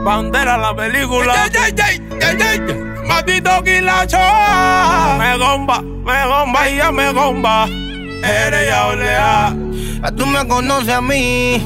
Bandera la película. Matito Quilacho. Me gomba y ya me gomba. Eres ya olea. Tú me conoces a mí,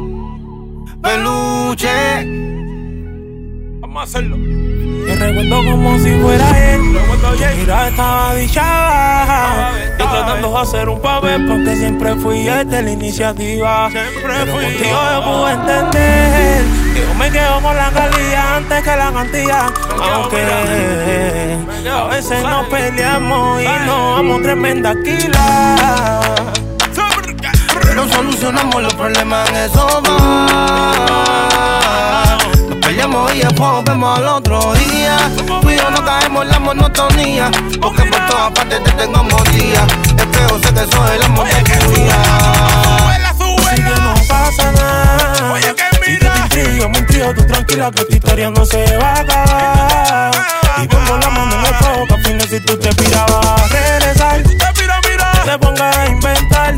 peluche. Vamos a hacerlo. Y recuerdo como si fuera él. Mira, estaba dichada. Y tratando de hacer un papel porque siempre fui el de la iniciativa. Pero contigo yo pude entender que yo me quedo con la calidad antes que la cantidad. Aunque a veces nos peleamos y nos damos tremenda quila. Pero solucionamos los problemas en el sofá. Nos peleamos y después vemos al otro día. Tú y yo no caemos en la monotonía, porque por todas partes te tengo mordida. Es que yo sé que soy el amor de tu vida. Así que no pasa nada. Si te intrigo, me intrigo, tú tranquila que esta historia no se va a acabar. Y pongo la mano en el fuego, que al final si tú te pirabas a regresar, te pongas a inventar.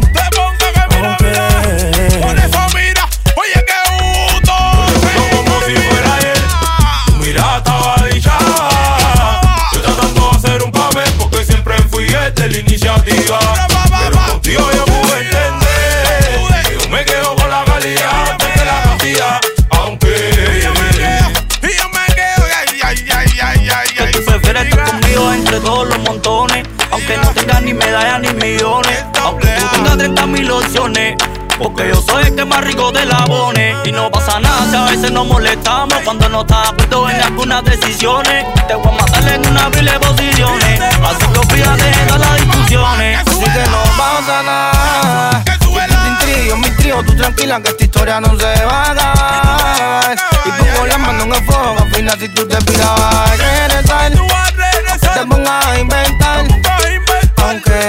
Por eso mira, oye que gusto. Como si fuera él. Mira, estaba dichada. Yo tratando de hacer un papel porque siempre fui el de la iniciativa. Pero contigo yo pude entender que yo me quedo con la calidad antes que la cantidad. Aunque yo me quedo, que tú prefieres estar conmigo entre todos los montones. Aunque no tengas ni medallas ni millones, aunque tú tengas 30.000 opciones, porque yo soy el que más rico te la pone. Y no pasa nada si a veces nos molestamos cuando no estás de acuerdo en algunas decisiones. Te voy a matar en una pila de posiciones, así que olvídate de todas las discusiones. Así que no pasa nada. Si tú te intrigo, me intrigo, tú tranquila que esta historia no se va a acabar. Y pongo la mano en el fuego, al final si tú te pirabas a regresar, te pongas a inventar. Aunque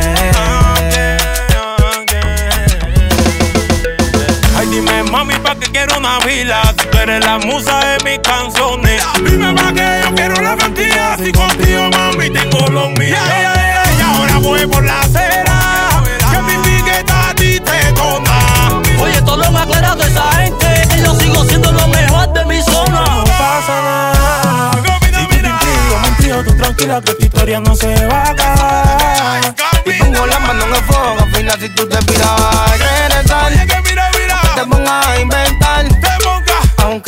ay, dime mami, pa' que quiero una vila. Si tú eres la musa de mis canciones, dime pa' que yo quiero la cantidad. Si contigo mami tengo lo mío. Y ahora voy por la acera, que mi piqueta a ti te toma. Oye, todo lo me aclarado de esa gente, que yo sigo siendo lo mejor de mi zona. No pasa nada. Si tú te intrigo, me intrigo, tú tranquila que esta historia no se va a acabar. y pongo la mano en el fuego, al final si tú te pirabas a regresar, te pongas a inventar. Aunque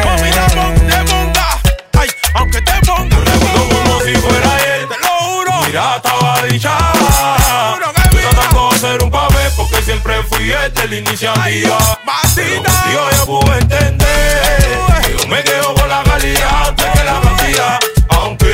Aunque te ponga, como si fuera él, te lo juro. Mira, estaba dichada. Yo tratando de hacer un papel porque siempre fui el de la iniciativa. Pero contigo yo pude entender que yo me quedo con la calidad antes que la cantidad. Aunque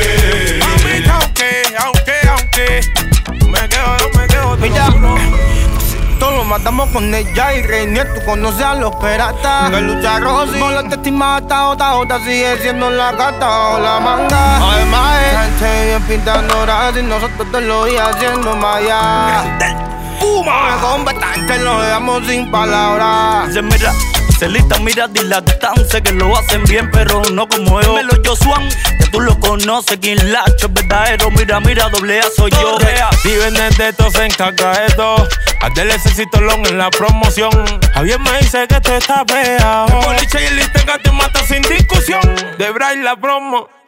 me quedo, te mira, lo juro. todos lo matamos con ella y Reinier. Tú conoces a los piratas que lucha Rosy. Con la testima Ota sigue siendo la gata o la manga. Además es gente bien pintando horas y nosotros te lo días haciendo maya. Me combatante, lo dejamos sin palabras. Se mira, Celita, mira, dilatante, que lo hacen bien, pero no como yo. Dímelo, Josuan, que tú lo conoces, Quilacho es verdadero. Mira, doble A soy yo. Viven de esto, se encarga de esto. Al DLC long en la promoción. Javier me dice que esto está feo. El boliche y el Instagram te mata sin discusión. De Bray la promo.